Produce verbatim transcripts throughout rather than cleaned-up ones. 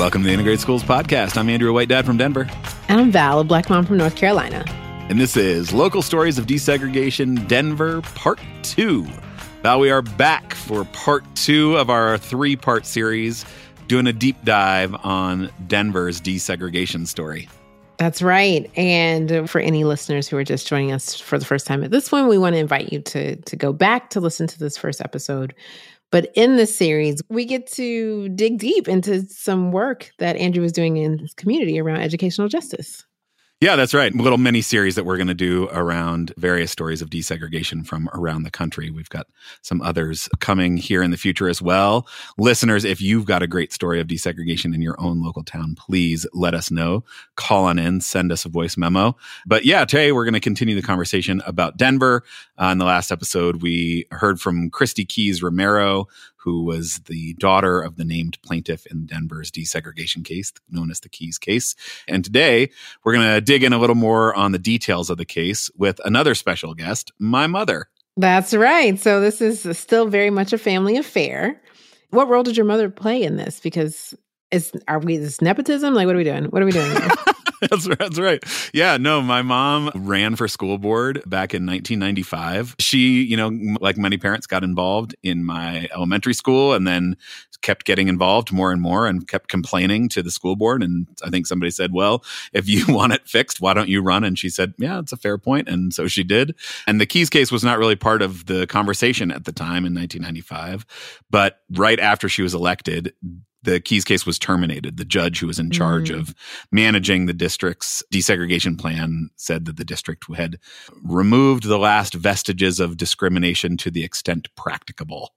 Welcome to the Integrated Schools Podcast. I'm Andrew, a white dad from Denver. And I'm Val, a black mom from North Carolina. And this is Local Stories of Desegregation Denver Part two. Val, we are back for Part two of our three-part series, doing a deep dive on Denver's desegregation story. That's right. And for any listeners who are just joining us for the first time at this one, we want to invite you to, to go back to listen to this first episode. But in this series, we get to dig deep into some work that Andrew was doing in his community around educational justice. Yeah, that's right. A little mini series that we're going to do around various stories of desegregation from around the country. We've got some others coming here in the future as well. Listeners, if you've got a great story of desegregation in your own local town, please let us know. Call on in, send us a voice memo. But yeah, today we're going to continue the conversation about Denver. Uh, in the last episode, we heard from Christy Keys Romero, who was the daughter of the named plaintiff in Denver's desegregation case, known as the Keys case. And today, we're going to dig in a little more on the details of the case with another special guest, my mother. That's right. So this is still very much a family affair. What role did your mother play in this? Because is are we this nepotism? Like, what are we doing? What are we doing here? That's right. That's right. Yeah, no, my mom ran for school board back in nineteen ninety-five. She, you know, like many parents, got involved in my elementary school and then kept getting involved more and more and kept complaining to the school board. And I think somebody said, well, if you want it fixed, why don't you run? And she said, yeah, it's a fair point. And so she did. And the Keys case was not really part of the conversation at the time in nineteen ninety-five. But right after she was elected, the Keys case was terminated. The judge who was in charge mm. of managing the district's desegregation plan said that the district had removed the last vestiges of discrimination to the extent practicable.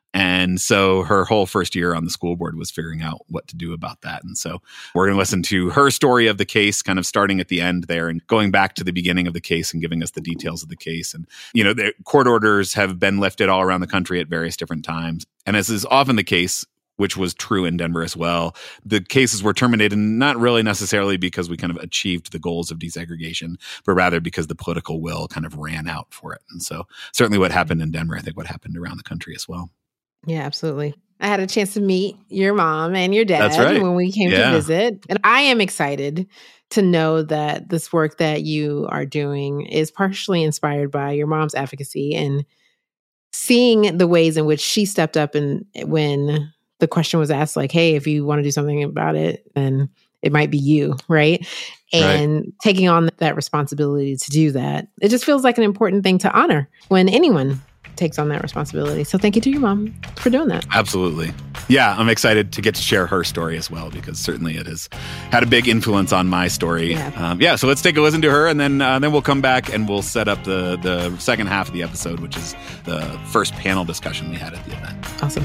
And so her whole first year on the school board was figuring out what to do about that. And so we're going to listen to her story of the case, kind of starting at the end there and going back to the beginning of the case and giving us the details of the case. And, you know, the court orders have been lifted all around the country at various different times. And as is often the case, which was true in Denver as well, the cases were terminated not really necessarily because we kind of achieved the goals of desegregation, but rather because the political will kind of ran out for it. And so certainly what happened in Denver, I think what happened around the country as well. Yeah, absolutely. I had a chance to meet your mom and your dad. That's right. When we came yeah. to visit. And I am excited to know that this work that you are doing is partially inspired by your mom's advocacy and seeing the ways in which she stepped up and when the question was asked, like, hey, if you want to do something about it, then it might be you, right? And right. taking on that responsibility to do that. It just feels like an important thing to honor when anyone takes on that responsibility. So thank you to your mom for doing that. Absolutely. Yeah, I'm excited to get to share her story as well, because certainly it has had a big influence on my story. Yeah, um, yeah so let's take a listen to her, and then uh, then we'll come back and we'll set up the, the second half of the episode, which is the first panel discussion we had at the event. Awesome.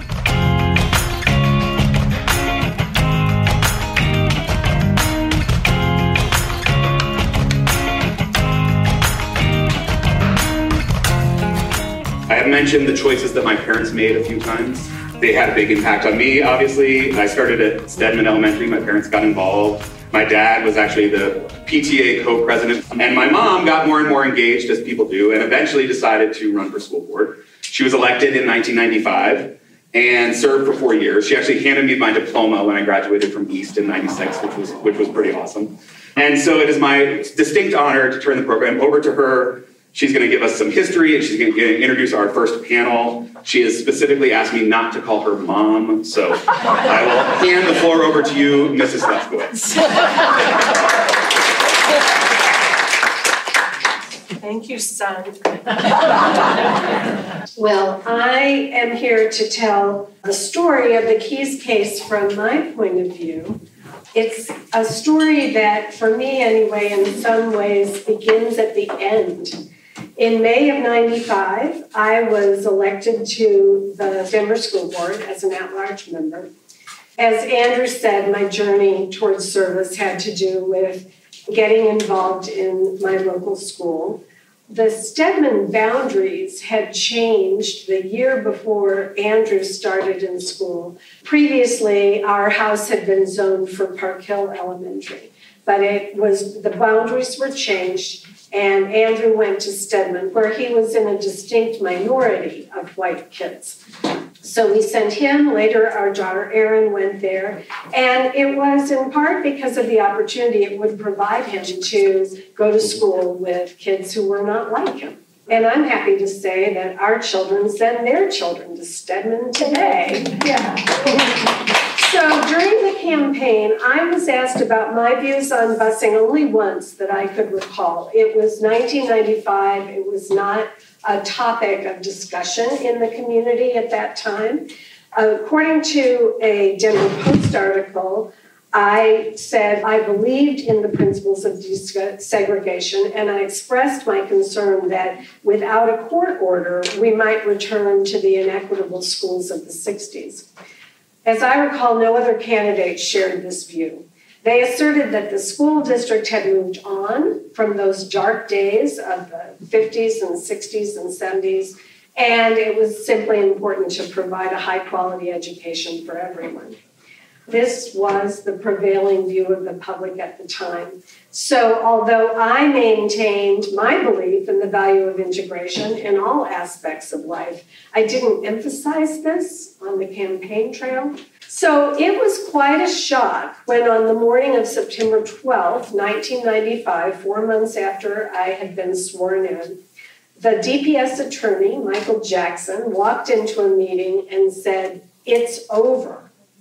I have mentioned the choices that my parents made a few times. They had a big impact on me, obviously. I started at Stedman Elementary. My parents got involved. My dad was actually the P T A co-president. And my mom got more and more engaged, as people do, and eventually decided to run for school board. She was elected in nineteen ninety-five and served for four years. She actually handed me my diploma when I graduated from East in ninety-six, which was, which was pretty awesome. And so it is my distinct honor to turn the program over to her. She's going to give us some history, and she's going to introduce our first panel. She has specifically asked me not to call her mom, so I will hand the floor over to you, Missus Lefkowitz. Thank you, son. Well, I am here to tell the story of the Keys case from my point of view. It's a story that, for me anyway, in some ways begins at the end. In May of ninety-five, I was elected to the Denver School Board as an at-large member. As Andrew said, my journey towards service had to do with getting involved in my local school. The Stedman boundaries had changed the year before Andrew started in school. Previously, our house had been zoned for Park Hill Elementary, but it was the boundaries were changed, and Andrew went to Stedman, where he was in a distinct minority of white kids. So we sent him. Later, our daughter Erin went there. And it was in part because of the opportunity it would provide him to go to school with kids who were not like him. And I'm happy to say that our children send their children to Stedman today. Yeah. So during the campaign, I was asked about my views on busing only once that I could recall. It was nineteen ninety-five. It was not a topic of discussion in the community at that time. According to a Denver Post article, I said I believed in the principles of desegregation, and I expressed my concern that without a court order, we might return to the inequitable schools of the sixties. As I recall, no other candidate shared this view. They asserted that the school district had moved on from those dark days of the fifties and sixties and seventies, and it was simply important to provide a high-quality education for everyone. This was the prevailing view of the public at the time. So although I maintained my belief in the value of integration in all aspects of life, I didn't emphasize this on the campaign trail. So it was quite a shock when on the morning of September twelfth, nineteen ninety-five, four months after I had been sworn in, the D P S attorney, Michael Jackson, walked into a meeting and said, "It's over."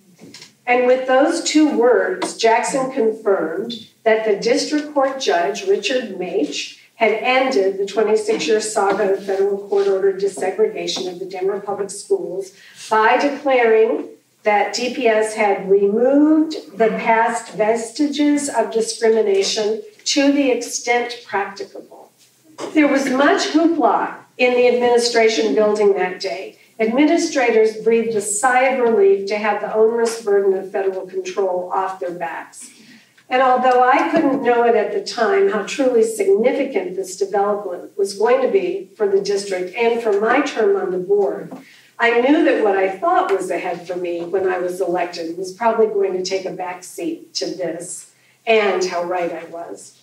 And with those two words, Jackson confirmed that the district court judge, Richard Maich, had ended the twenty-six-year saga of federal court-ordered desegregation of the Denver public schools by declaring that D P S had removed the past vestiges of discrimination to the extent practicable. There was much hoopla in the administration building that day. Administrators breathed a sigh of relief to have the onerous burden of federal control off their backs. And although I couldn't know it at the time how truly significant this development was going to be for the district and for my term on the board, I knew that what I thought was ahead for me when I was elected was probably going to take a back seat to this, and how right I was.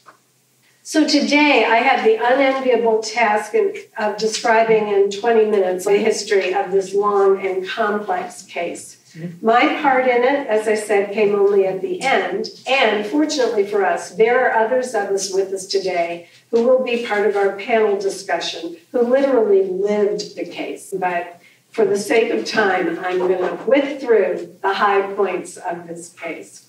So today, I have the unenviable task of describing in twenty minutes the history of this long and complex case. My part in it, as I said, came only at the end, and fortunately for us, there are others of us with us today who will be part of our panel discussion, who literally lived the case. But for the sake of time, I'm going to whip through the high points of this case.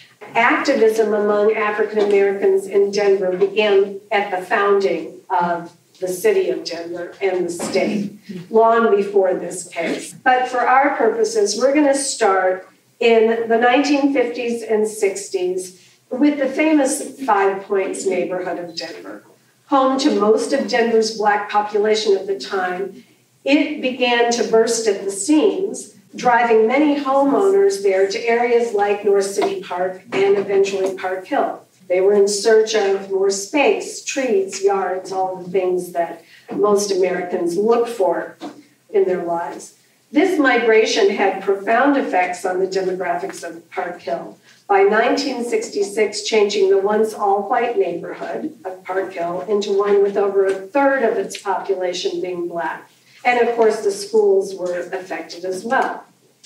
Activism among African Americans in Denver began at the founding of the city of Denver and the state, long before this case. But for our purposes, we're going to start in the nineteen fifties and sixties with the famous Five Points neighborhood of Denver. Home to most of Denver's Black population at the time, it began to burst at the seams, driving many homeowners there to areas like North City Park and eventually Park Hill. They were in search of more space, trees, yards, all the things that most Americans look for in their lives. This migration had profound effects on the demographics of Park Hill. By nineteen sixty-six, changing the once all-white neighborhood of Park Hill into one with over a third of its population being Black. And of course, the schools were affected as well.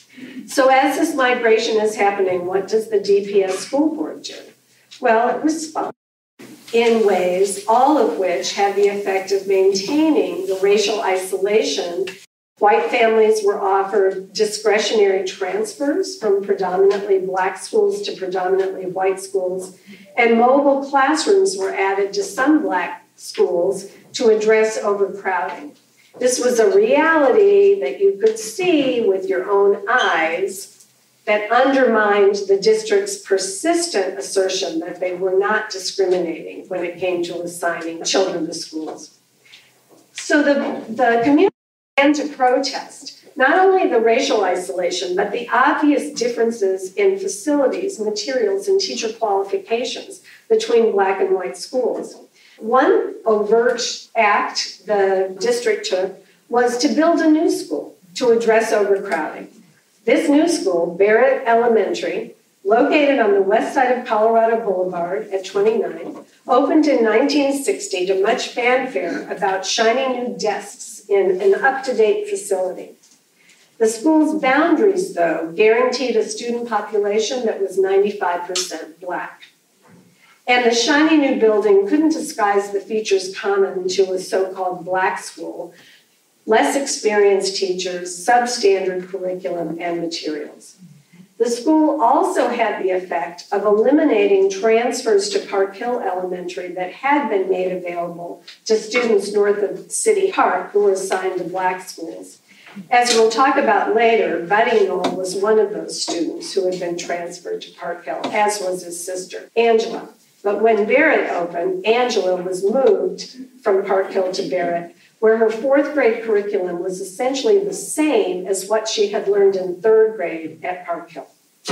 So as this migration is happening, what does the D P S school board do? Well, it responds in ways, all of which have the effect of maintaining the racial isolation. White families were offered discretionary transfers from predominantly Black schools to predominantly white schools, and mobile classrooms were added to some Black schools to address overcrowding. This was a reality that you could see with your own eyes that undermined the district's persistent assertion that they were not discriminating when it came to assigning children to schools. So the, the community began to protest not only the racial isolation, but the obvious differences in facilities, materials, and teacher qualifications between Black and white schools. One overt act the district took was to build a new school to address overcrowding. This new school, Barrett Elementary, located on the west side of Colorado Boulevard at twenty-nine, opened in nineteen sixty to much fanfare about shiny new desks in an up-to-date facility. The school's boundaries, though, guaranteed a student population that was ninety-five percent Black. And the shiny new building couldn't disguise the features common to a so-called Black school: less experienced teachers, substandard curriculum, and materials. The school also had the effect of eliminating transfers to Park Hill Elementary that had been made available to students north of City Park who were assigned to Black schools. As we'll talk about later, Buddy Knoll was one of those students who had been transferred to Park Hill, as was his sister, Angela. But when Barrett opened, Angela was moved from Park Hill to Barrett, where her fourth grade curriculum was essentially the same as what she had learned in third grade at Park Hill.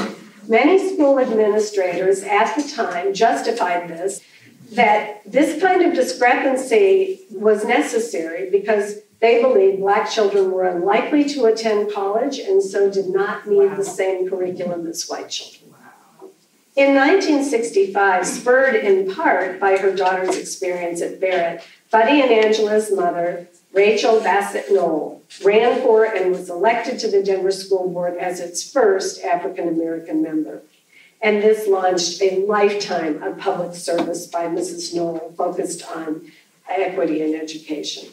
Many school administrators at the time justified this, that this kind of discrepancy was necessary because they believed Black children were unlikely to attend college and so did not need wow. the same curriculum as white children. Wow. In nineteen sixty-five, spurred in part by her daughter's experience at Barrett, Buddy and Angela's mother, Rachel Bassett Knoll, ran for and was elected to the Denver School Board as its first African-American member. And this launched a lifetime of public service by Missus Knoll focused on equity in education.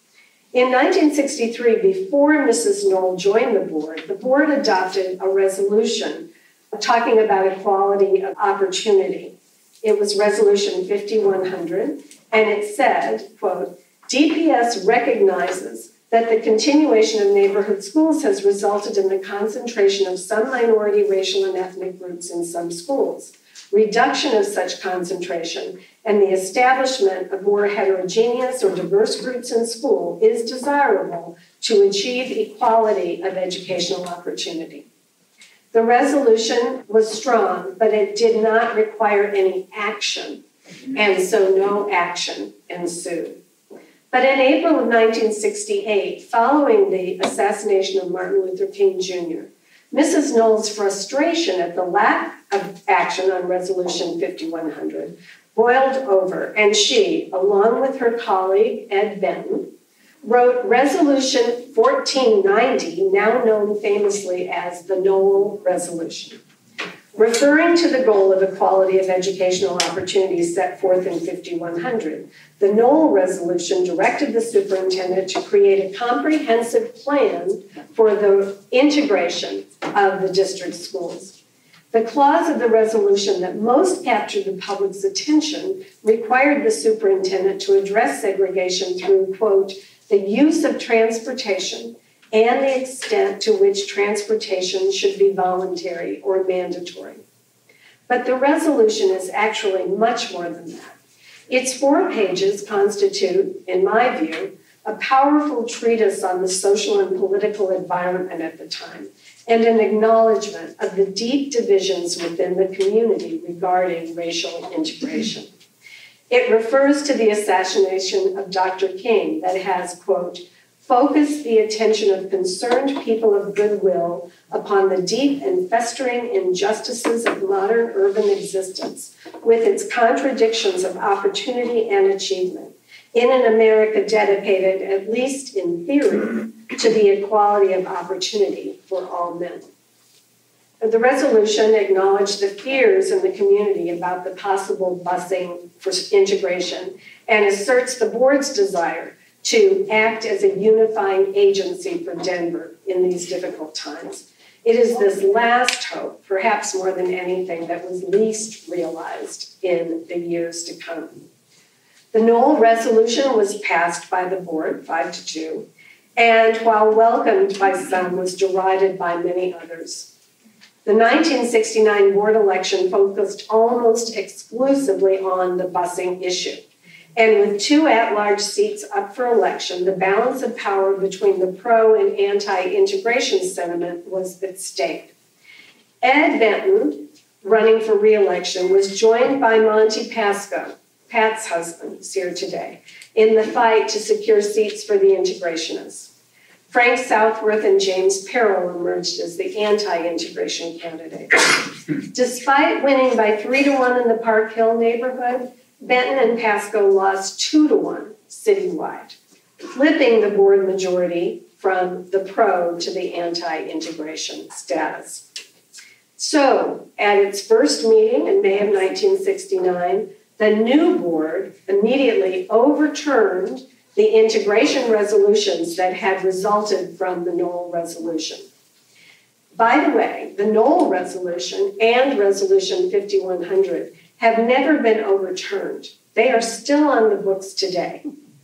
In nineteen sixty-three, before Missus Knoll joined the board, the board adopted a resolution talking about equality of opportunity. It was Resolution fifty-one hundred, and it said, quote, D P S recognizes that the continuation of neighborhood schools has resulted in the concentration of some minority racial and ethnic groups in some schools. Reduction of such concentration and the establishment of more heterogeneous or diverse groups in school is desirable to achieve equality of educational opportunity. The resolution was strong, but it did not require any action, and so no action ensued. But in April of nineteen sixty-eight, following the assassination of Martin Luther King Junior, Missus Knoll's frustration at the lack of action on Resolution fifty-one hundred boiled over, and she, along with her colleague Ed Benton, wrote Resolution fourteen ninety, now known famously as the Knoll Resolution. Referring to the goal of equality of educational opportunities set forth in fifty-one hundred, the Knoll Resolution directed the superintendent to create a comprehensive plan for the integration of the district schools. The clause of the resolution that most captured the public's attention required the superintendent to address segregation through, quote, the use of transportation and the extent to which transportation should be voluntary or mandatory. But the resolution is actually much more than that. Its four pages constitute, in my view, a powerful treatise on the social and political environment at the time, and an acknowledgement of the deep divisions within the community regarding racial integration. It refers to the assassination of Doctor King that has, quote, focused the attention of concerned people of goodwill upon the deep and festering injustices of modern urban existence, with its contradictions of opportunity and achievement, in an America dedicated, at least in theory, to the equality of opportunity for all men. The resolution acknowledged the fears in the community about the possible busing for integration and asserts the board's desire to act as a unifying agency for Denver in these difficult times. It is this last hope, perhaps more than anything, that was least realized in the years to come. The Knoll Resolution was passed by the board, five to two, and while welcomed by some, was derided by many others. The nineteen sixty-nine board election focused almost exclusively on the busing issue. And with two at-large seats up for election, the balance of power between the pro and anti-integration sentiment was at stake. Ed Benton, running for re-election, was joined by Monty Pasco, Pat's husband, who's here today, in the fight to secure seats for the integrationists. Frank Southworth and James Perrell emerged as the anti-integration candidates. Despite winning by three to one in the Park Hill neighborhood, Benton and Pasco lost two to one citywide, flipping the board majority from the pro to the anti-integration status. So, at its first meeting in May of nineteen sixty-nine, the new board immediately overturned the integration resolutions that had resulted from the Knoll Resolution. By the way, the Knoll Resolution and Resolution fifty-one hundred have never been overturned. They are still on the books today.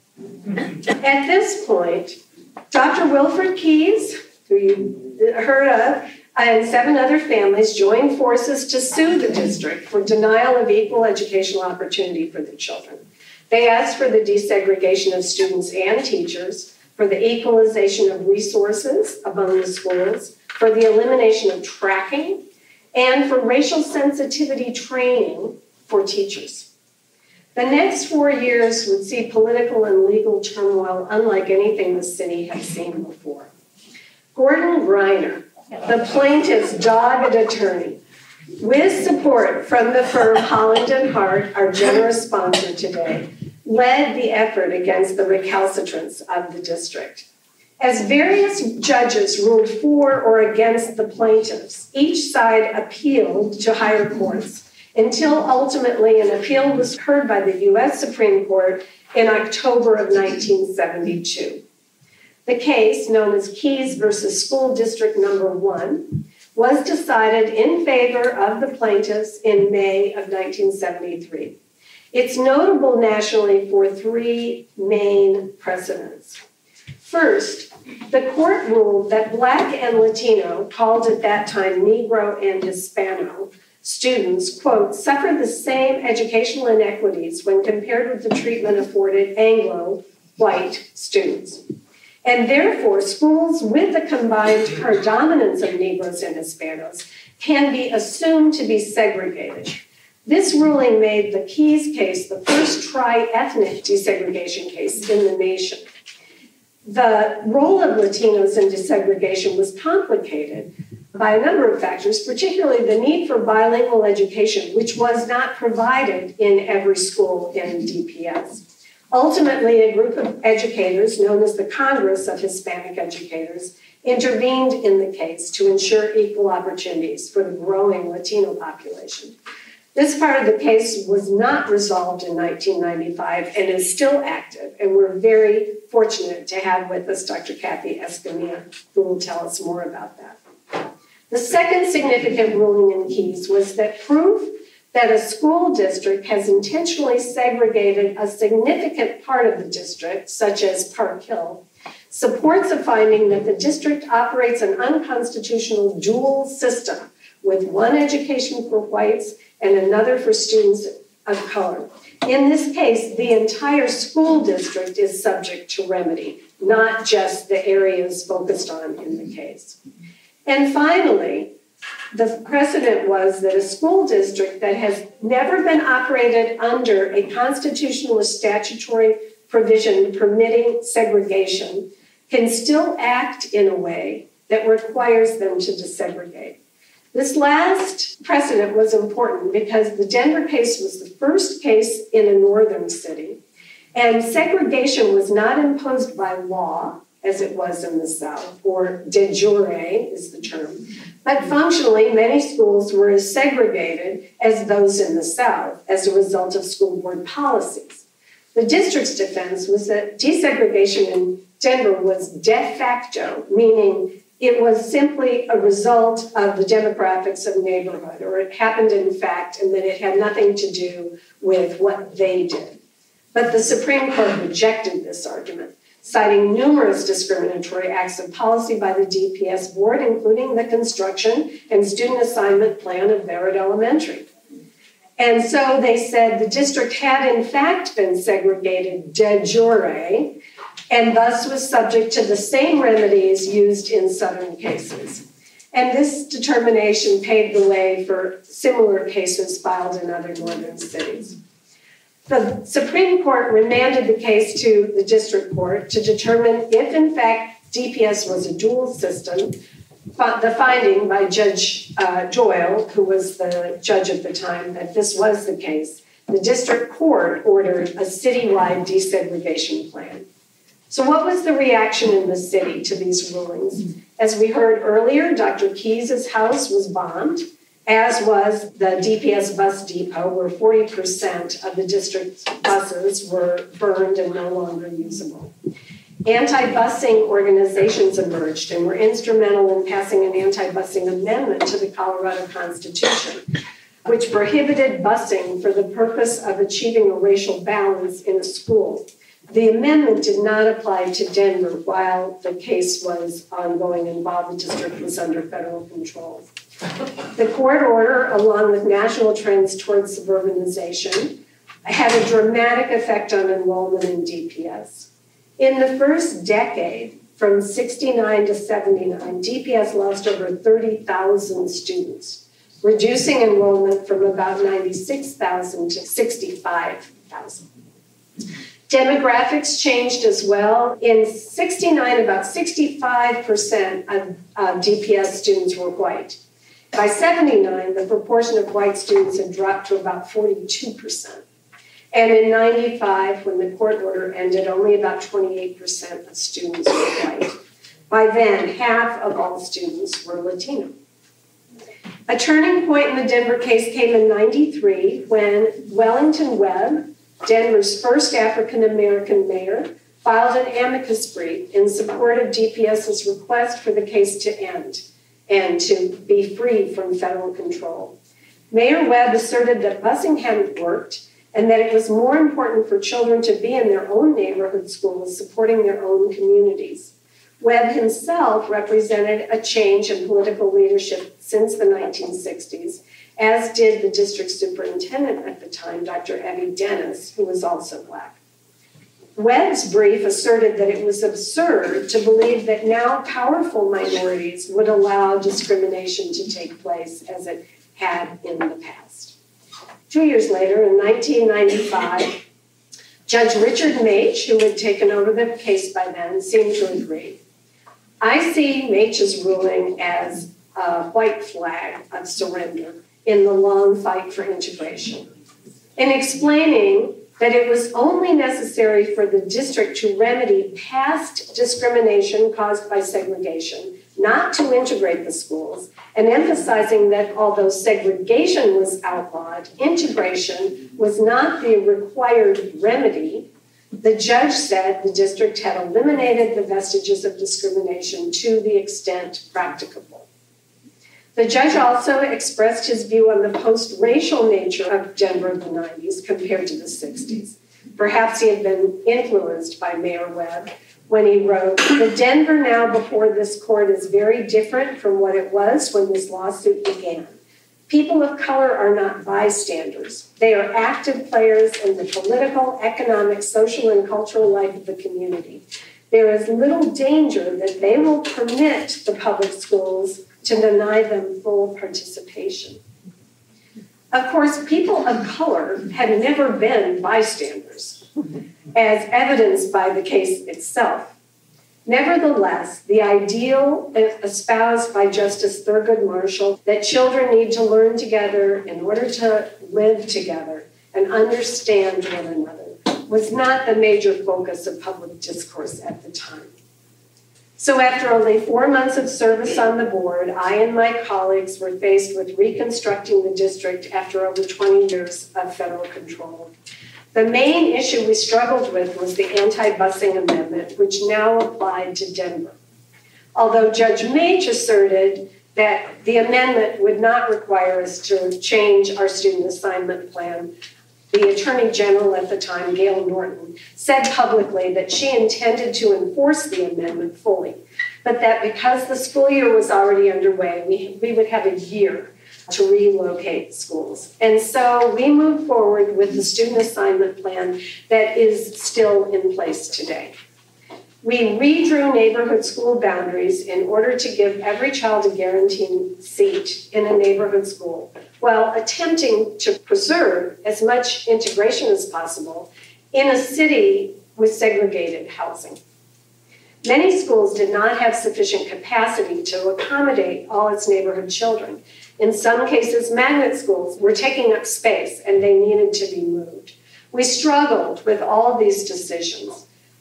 At this point, Doctor Wilfred Keyes, who you heard of, and seven other families joined forces to sue the district for denial of equal educational opportunity for their children. They asked for the desegregation of students and teachers, for the equalization of resources among the schools, for the elimination of tracking, and for racial sensitivity training for teachers. The next four years would see political and legal turmoil unlike anything the city had seen before. Gordon Greiner, the plaintiff's dogged attorney, with support from the firm Holland and Hart, our generous sponsor today, led the effort against the recalcitrance of the district. As various judges ruled for or against the plaintiffs, each side appealed to higher courts until ultimately an appeal was heard by the U S Supreme Court in October of nineteen seventy-two. The case, known as Keyes versus School District Number One, was decided in favor of the plaintiffs in May of nineteen seventy-three. It's notable nationally for three main precedents. First, the court ruled that Black and Latino, called at that time Negro and Hispano, students, quote, suffered the same educational inequities when compared with the treatment afforded Anglo white students. And therefore, schools with a combined predominance of Negroes and Hispanos can be assumed to be segregated. This ruling made the Keyes case the first tri-ethnic desegregation case in the nation. The role of Latinos in desegregation was complicated by a number of factors, particularly the need for bilingual education, which was not provided in every school in D P S. Ultimately, a group of educators, known as the Congress of Hispanic Educators, intervened in the case to ensure equal opportunities for the growing Latino population. This part of the case was not resolved in nineteen ninety-five and is still active, and we're very fortunate to have with us Doctor Kathy Escamilla, who will tell us more about that. The second significant ruling in Keyes was that proof that a school district has intentionally segregated a significant part of the district, such as Park Hill, supports a finding that the district operates an unconstitutional dual system with one education for whites and another for students of color. In this case, the entire school district is subject to remedy, not just the areas focused on in the case. And finally, the precedent was that a school district that has never been operated under a constitutional or statutory provision permitting segregation can still act in a way that requires them to desegregate. This last precedent was important because the Denver case was the first case in a northern city, and segregation was not imposed by law, as it was in the South, or de jure is the term. But functionally, many schools were as segregated as those in the South as a result of school board policies. The district's defense was that desegregation in Denver was de facto, meaning it was simply a result of the demographics of the neighborhood, or it happened in fact, and that it had nothing to do with what they did. But the Supreme Court rejected this argument, citing numerous discriminatory acts of policy by the D P S board, including the construction and student assignment plan of Barrett Elementary. And so they said the district had in fact been segregated de jure, and thus was subject to the same remedies used in Southern cases. And this determination paved the way for similar cases filed in other northern cities. The Supreme Court remanded the case to the district court to determine if, in fact, D P S was a dual system. The finding by Judge uh, Doyle, who was the judge at the time, that this was the case, the district court ordered a citywide desegregation plan. So what was the reaction in the city to these rulings? As we heard earlier, Doctor Keyes' house was bombed, as was the D P S bus depot, where forty percent of the district's buses were burned and no longer usable. Anti-busing organizations emerged and were instrumental in passing an anti-busing amendment to the Colorado Constitution, which prohibited busing for the purpose of achieving a racial balance in a school. The amendment did not apply to Denver while the case was ongoing and while the district was under federal control. The court order, along with national trends towards suburbanization, had a dramatic effect on enrollment in D P S. In the first decade, from sixty-nine to seventy-nine, D P S lost over thirty thousand students, reducing enrollment from about ninety-six thousand to sixty-five thousand. Demographics changed as well. In sixty-nine, about sixty-five percent of uh, D P S students were white. By seventy-nine, the proportion of white students had dropped to about forty-two percent. And in ninety-five, when the court order ended, only about twenty-eight percent of students were white. By then, half of all students were Latino. A turning point in the Denver case came in ninety-three when Wellington Webb, Denver's first African-American mayor, filed an amicus brief in support of D P S's request for the case to end and to be free from federal control. Mayor Webb asserted that busing hadn't worked and that it was more important for children to be in their own neighborhood schools, supporting their own communities. Webb himself represented a change in political leadership since the nineteen sixties, as did the district superintendent at the time, Doctor Evie Dennis, who was also Black. Webb's brief asserted that it was absurd to believe that now powerful minorities would allow discrimination to take place as it had in the past. Two years later, in nineteen ninety-five, Judge Richard Maich, who had taken over the case by then, seemed to agree. I see Maich's ruling as a white flag of surrender in the long fight for integration, in explaining that it was only necessary for the district to remedy past discrimination caused by segregation, not to integrate the schools, and emphasizing that although segregation was outlawed, integration was not the required remedy. The judge said the district had eliminated the vestiges of discrimination to the extent practicable. The judge also expressed his view on the post-racial nature of Denver in the nineties compared to the sixties. Perhaps he had been influenced by Mayor Webb when he wrote, "The Denver now before this court is very different from what it was when this lawsuit began. People of color are not bystanders. They are active players in the political, economic, social, and cultural life of the community. There is little danger that they will permit the public schools to deny them full participation." Of course, people of color had never been bystanders, as evidenced by the case itself. Nevertheless, the ideal espoused by Justice Thurgood Marshall that children need to learn together in order to live together and understand one another was not the major focus of public discourse at the time. So after only four months of service on the board, I and my colleagues were faced with reconstructing the district after over twenty years of federal control. The main issue we struggled with was the anti-busing amendment, which now applied to Denver. Although Judge Maich asserted that the amendment would not require us to change our student assignment plan, the Attorney General at the time, Gail Norton, said publicly that she intended to enforce the amendment fully, but that because the school year was already underway, we, we would have a year to relocate schools. And so we moved forward with the student assignment plan that is still in place today. We redrew neighborhood school boundaries in order to give every child a guaranteed seat in a neighborhood school, while attempting to preserve as much integration as possible in a city with segregated housing. Many schools did not have sufficient capacity to accommodate all its neighborhood children. In some cases, magnet schools were taking up space and they needed to be moved. We struggled with all of these decisions,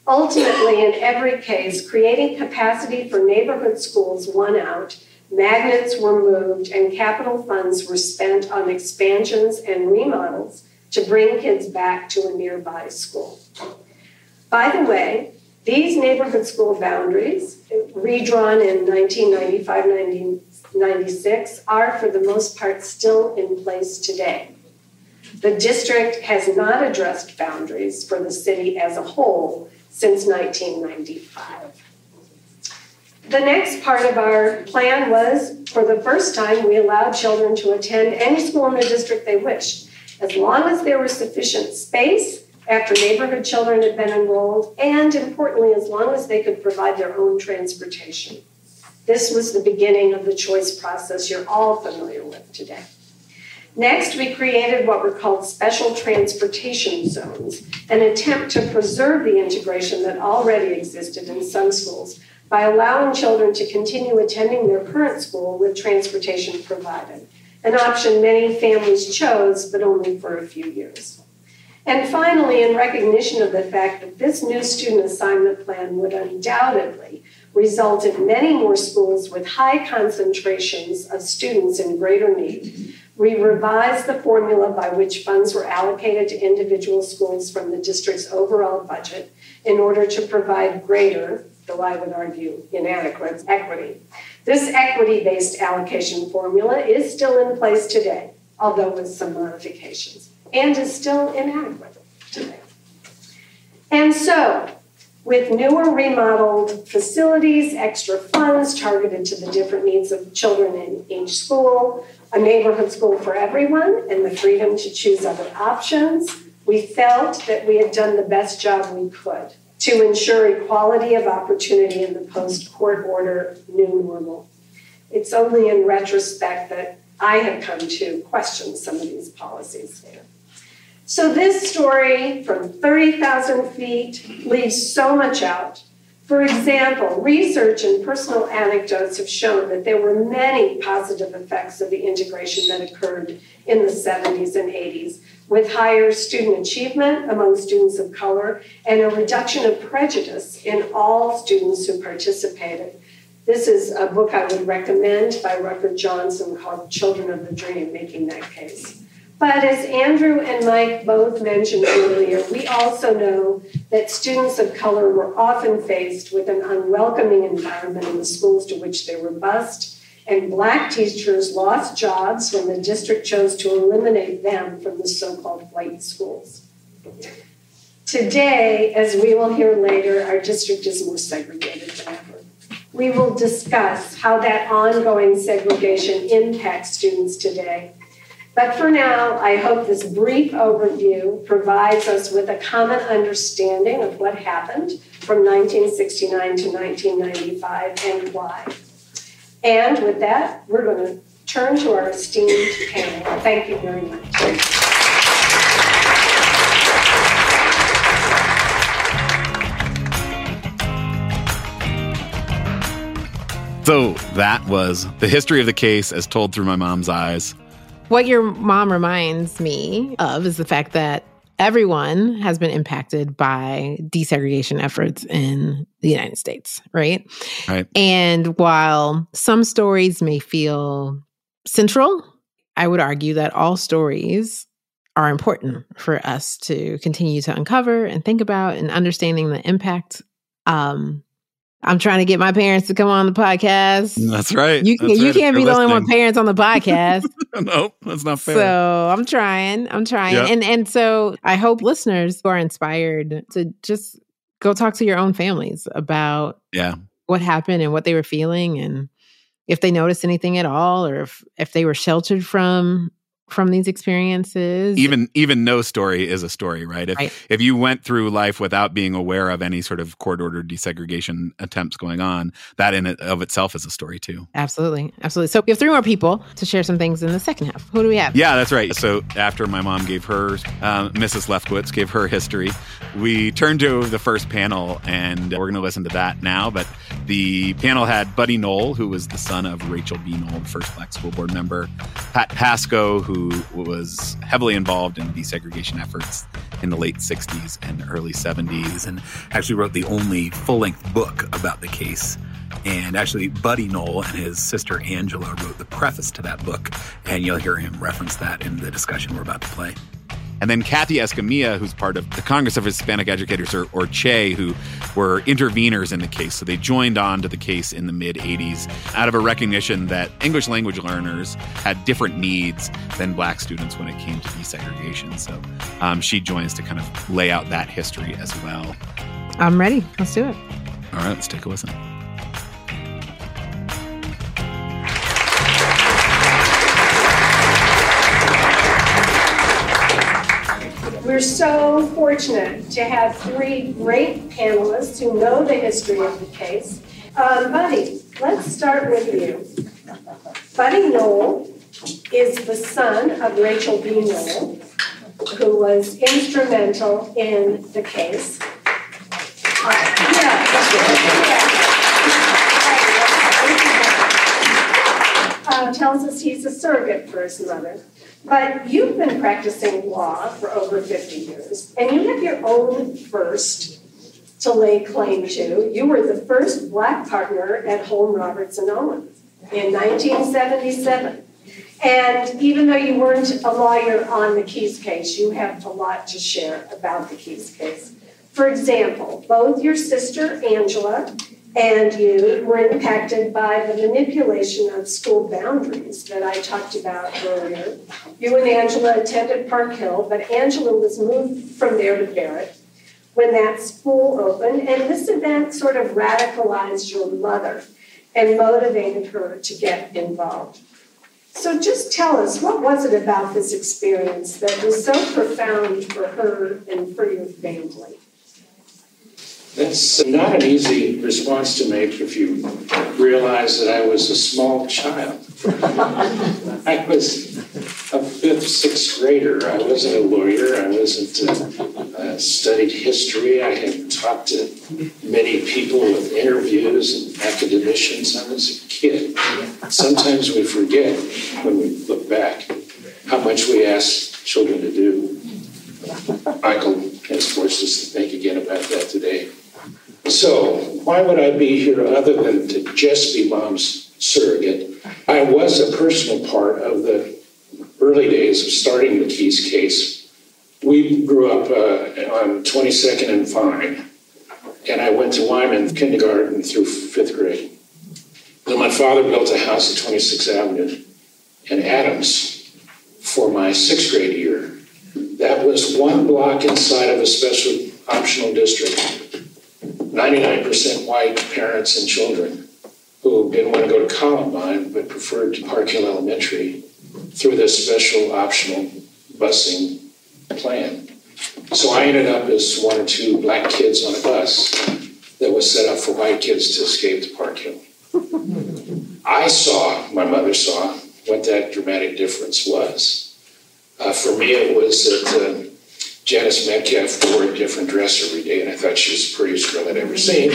Ultimately, in every case, creating capacity for neighborhood schools won out, magnets were moved, and capital funds were spent on expansions and remodels to bring kids back to a nearby school. By the way, these neighborhood school boundaries, redrawn in nineteen ninety-five nineteen ninety-six, are for the most part still in place today. The district has not addressed boundaries for the city as a whole since nineteen ninety-five. The next part of our plan was, for the first time, we allowed children to attend any school in the district they wished, as long as there was sufficient space after neighborhood children had been enrolled, and importantly, as long as they could provide their own transportation. This was the beginning of the choice process you're all familiar with today. Next, we created what were called special transportation zones, an attempt to preserve the integration that already existed in some schools by allowing children to continue attending their current school with transportation provided, an option many families chose, but only for a few years. And finally, in recognition of the fact that this new student assignment plan would undoubtedly result in many more schools with high concentrations of students in greater need, we revised the formula by which funds were allocated to individual schools from the district's overall budget in order to provide greater, though I would argue inadequate, equity. This equity-based allocation formula is still in place today, although with some modifications, and is still inadequate today. And so, with newer remodeled facilities, extra funds targeted to the different needs of children in each school, a neighborhood school for everyone, and the freedom to choose other options, we felt that we had done the best job we could to ensure equality of opportunity in the post-court order new normal. It's only in retrospect that I have come to question some of these policies there. So this story from thirty thousand feet leaves so much out. For example, research and personal anecdotes have shown that there were many positive effects of the integration that occurred in the seventies and eighties, with higher student achievement among students of color and a reduction of prejudice in all students who participated. This is a book I would recommend by Rucker Johnson called Children of the Dream, making that case. But as Andrew and Mike both mentioned earlier, we also know that students of color were often faced with an unwelcoming environment in the schools to which they were bused, and Black teachers lost jobs when the district chose to eliminate them from the so-called white schools. Today, as we will hear later, our district is more segregated than ever. We will discuss how that ongoing segregation impacts students today. But for now, I hope this brief overview provides us with a common understanding of what happened from nineteen sixty-nine to nineteen ninety-five and why. And with that, we're going to turn to our esteemed panel. Thank you very much. So that was the history of the case as told through my mom's eyes. What your mom reminds me of is the fact that everyone has been impacted by desegregation efforts in the United States, right? Right. And while some stories may feel central, I would argue that all stories are important for us to continue to uncover and think about and understanding the impact. Um, I'm trying to get my parents to come on the podcast. That's right. You, that's you right. can't You're be the only listening. one parents on the podcast. Nope, that's not fair. So I'm trying. I'm trying. Yep. And and so I hope listeners who are inspired to just go talk to your own families about yeah. what happened and what they were feeling, and if they noticed anything at all, or if, if they were sheltered from from these experiences. Even even no story is a story, right? If Right. if you went through life without being aware of any sort of court-ordered desegregation attempts going on, that in it of itself is a story too. Absolutely. Absolutely. So we have three more people to share some things in the second half. Who do we have? Yeah, that's right. So after my mom gave her, um, Missus Lefkowitz gave her history, we turned to the first panel, and we're going to listen to that now. But the panel had Buddy Knoll, who was the son of Rachel B. Knoll, the first Black school board member, Pat Pasco, who was heavily involved in desegregation efforts in the late sixties and early seventies, and actually wrote the only full-length book about the case. And actually, Buddy Knoll and his sister Angela wrote the preface to that book, and you'll hear him reference that in the discussion we're about to play. And then Kathy Escamilla, who's part of the Congress of Hispanic Educators, or, or C H E, who were interveners in the case. So they joined on to the case in the mid-eighties out of a recognition that English language learners had different needs than Black students when it came to desegregation. So um, she joins to kind of lay out that history as well. I'm ready. Let's do it. All right, let's take a listen. We're so fortunate to have three great panelists who know the history of the case. Um, Buddy, let's start with you. Buddy Knoll is the son of Rachel B. Knoll, who was instrumental in the case. Uh, yeah, yeah. Uh, tells us he's a surrogate for his mother. But you've been practicing law for over fifty years, and you have your own first to lay claim to. You were the first Black partner at Holm Roberts and Owen in nineteen seventy-seven. And even though you weren't a lawyer on the Keyes case, you have a lot to share about the Keyes case. For example, both your sister, Angela, and you were impacted by the manipulation of school boundaries that I talked about earlier. You and Angela attended Park Hill, but Angela was moved from there to Barrett when that school opened, and this event sort of radicalized your mother and motivated her to get involved. So just tell us, what was it about this experience that was so profound for her and for your family? That's not an easy response to make if you realize that I was a small child. I was a fifth, sixth grader. I wasn't a lawyer. I wasn't uh, uh, studied history. I had talked to many people with interviews and academicians. I was a kid. Sometimes we forget when we look back how much we ask children to do. Michael has forced us to think again about that today. So why would I be here other than to just be Mom's surrogate? I was a personal part of the early days of starting the Keyes case. We grew up uh, on twenty-second and Vine, and I went to Wyman kindergarten through fifth grade. Then my father built a house at twenty-sixth Avenue in Adams for my sixth grade year. That was one block inside of a special optional district. ninety-nine percent white parents and children who didn't want to go to Columbine but preferred Park Hill Elementary through this special optional busing plan. So I ended up as one or two Black kids on a bus that was set up for white kids to escape to Park Hill. I saw, my mother saw, what that dramatic difference was. Uh, for me, it was that uh, Janice Metcalf wore a different dress every day, and I thought she was the prettiest girl I'd ever seen.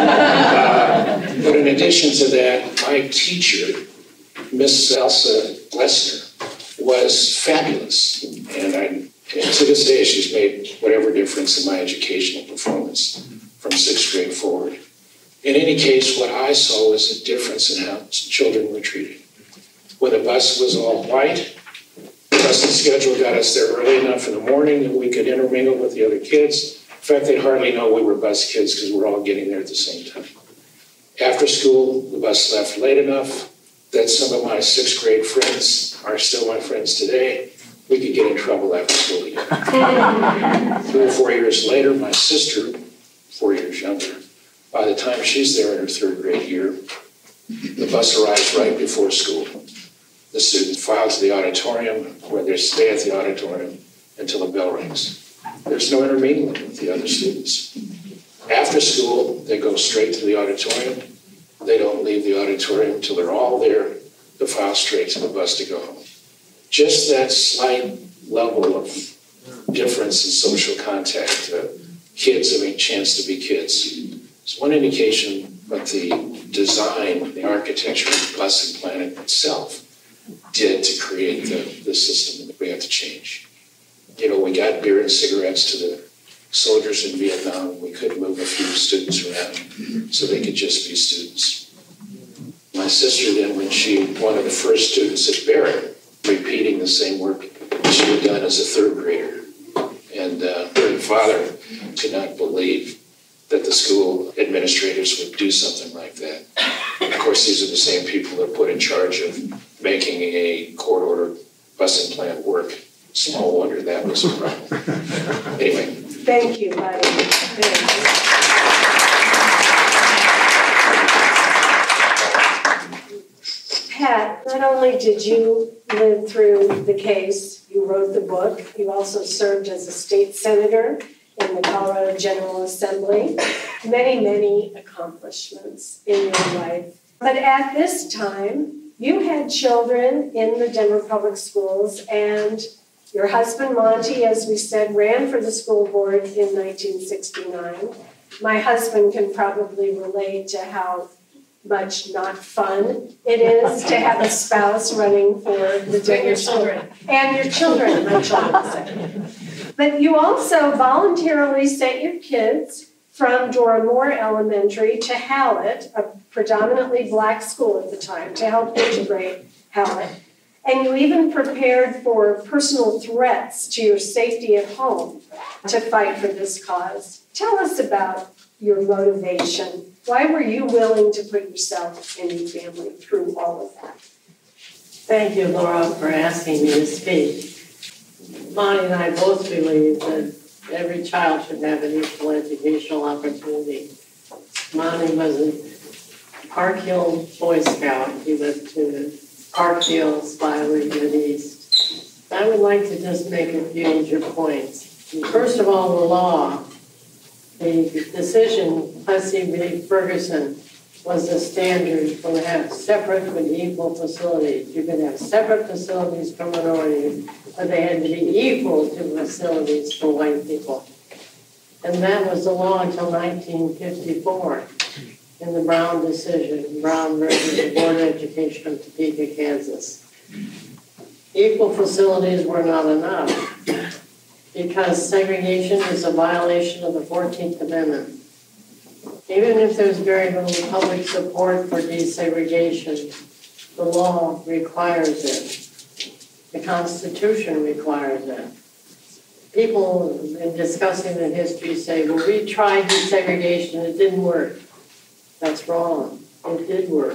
uh, but in addition to that, my teacher, Miss Elsa Glessner, was fabulous. And, I, and to this day, she's made whatever difference in my educational performance from sixth grade forward. In any case, what I saw was a difference in how children were treated. When the bus was all white, the busing schedule got us there early enough in the morning that we could intermingle with the other kids. In fact, they'd hardly know we were bus kids because we're all getting there at the same time. After school, the bus left late enough that some of my sixth grade friends are still my friends today. We could get in trouble after school again. Three or four years later, my sister, four years younger, by the time she's there in her third grade year, the bus arrives right before school. The student files to the auditorium, where they stay at the auditorium until the bell rings. There's no intermingling with the other students. After school, they go straight to the auditorium. They don't leave the auditorium until they're all there to file straight to the bus to go home. Just that slight level of difference in social contact, uh, kids having a chance to be kids. It's one indication, but the design, the architecture, the busing plan itself did to create the, the system that we have to change. You know, we got beer and cigarettes to the soldiers in Vietnam. We could move a few students around so they could just be students. My sister then, when she, one of the first students at Barrett, repeating the same work she had done as a third grader. And uh, her father could not believe that the school administrators would do something like that. Of course, these are the same people that put in charge of making a court order busing plan work. Small wonder that was a problem. Anyway. Thank you, Buddy. Thanks. Pat, not only did you live through the case, you wrote the book, you also served as a state senator in the Colorado General Assembly. Many, many accomplishments in your life. But at this time, you had children in the Denver Public Schools, and your husband, Monty, as we said, ran for the school board in nineteen sixty-nine. My husband can probably relate to how much not fun it is to have a spouse running for the Denver children. And your children, my children say. But you also voluntarily sent your kids from Dora Moore Elementary to Hallett, a predominantly black school at the time, to help integrate Hallett. And you even prepared for personal threats to your safety at home to fight for this cause. Tell us about your motivation. Why were you willing to put yourself and your family through all of that? Thank you, Laura, for asking me to speak. Monty and I both believe that every child should have an equal educational opportunity. Monty was a Park Hill Boy Scout. He went to Park Hill, Spivey, Mid East. I would like to just make a few major points. First of all, the law. The decision, Plessy v. Ferguson, was the standard for to have separate but equal facilities. You could have separate facilities for minorities, but they had to be equal to facilities for white people. And that was the law until nineteen fifty-four in the Brown decision, Brown versus the Board of Education of Topeka, Kansas. Equal facilities were not enough because segregation is a violation of the fourteenth Amendment. Even if there's very little public support for desegregation, the law requires it. The Constitution requires it. People, in discussing the history, say, well, we tried desegregation, it didn't work. That's wrong. It did work.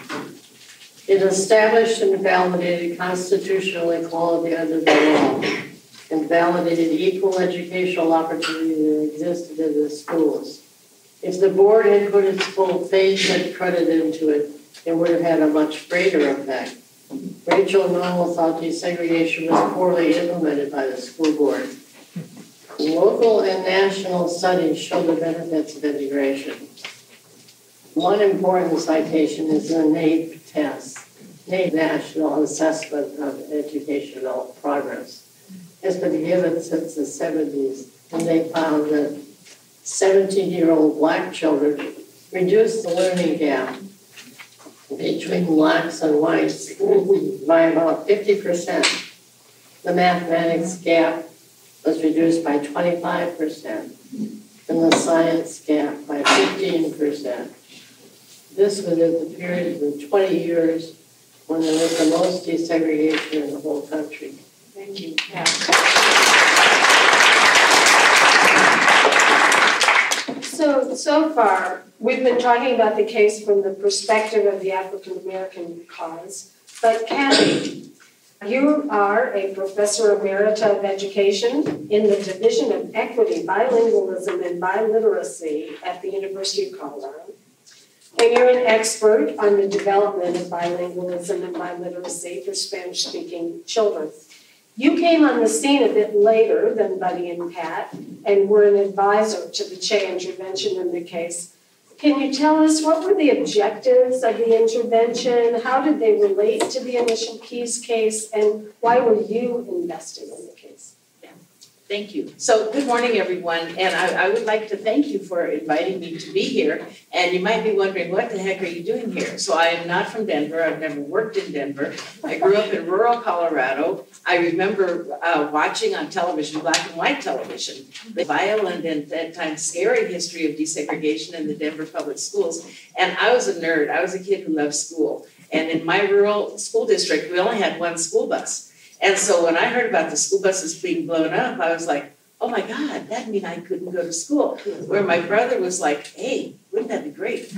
It established and validated constitutional equality under the law and validated equal educational opportunity that existed in the schools. If the board had put its full faith and credit into it, it would have had a much greater effect. Rachel Noel thought desegregation was poorly implemented by the school board. Local and national studies show the benefits of integration. One important citation is the NAEP test, NAEP National Assessment of Educational Progress. It's been given since the seventies, and they found that seventeen-year-old black children reduced the learning gap between blacks and whites by about fifty percent. The mathematics gap was reduced by twenty-five percent, and the science gap by fifteen percent. This was in the period of twenty years when there was the most desegregation in the whole country. Thank you. Yeah. So, so far, we've been talking about the case from the perspective of the African American cause. But Kathy, you are a professor emerita of education in the Division of Equity, Bilingualism, and Biliteracy at the University of Colorado. And you're an expert on the development of bilingualism and biliteracy for Spanish-speaking children. You came on the scene a bit later than Buddy and Pat and were an advisor to the Che intervention in the case. Can you tell us what were the objectives of the intervention? How did they relate to the initial Keyes case? And why were you invested in the case? Yeah. Thank you. So good morning, everyone. And I, I would like to thank you for inviting me to be here. And you might be wondering, what the heck are you doing here? So I am not from Denver. I've never worked in Denver. I grew up in rural Colorado. I remember uh, watching on television, black and white television, the violent and at that time scary history of desegregation in the Denver public schools. And I was a nerd. I was a kid who loved school. And in my rural school district, we only had one school bus. And so when I heard about the school buses being blown up, I was like, oh my God, that means I couldn't go to school. Where my brother was like, hey, wouldn't that be great?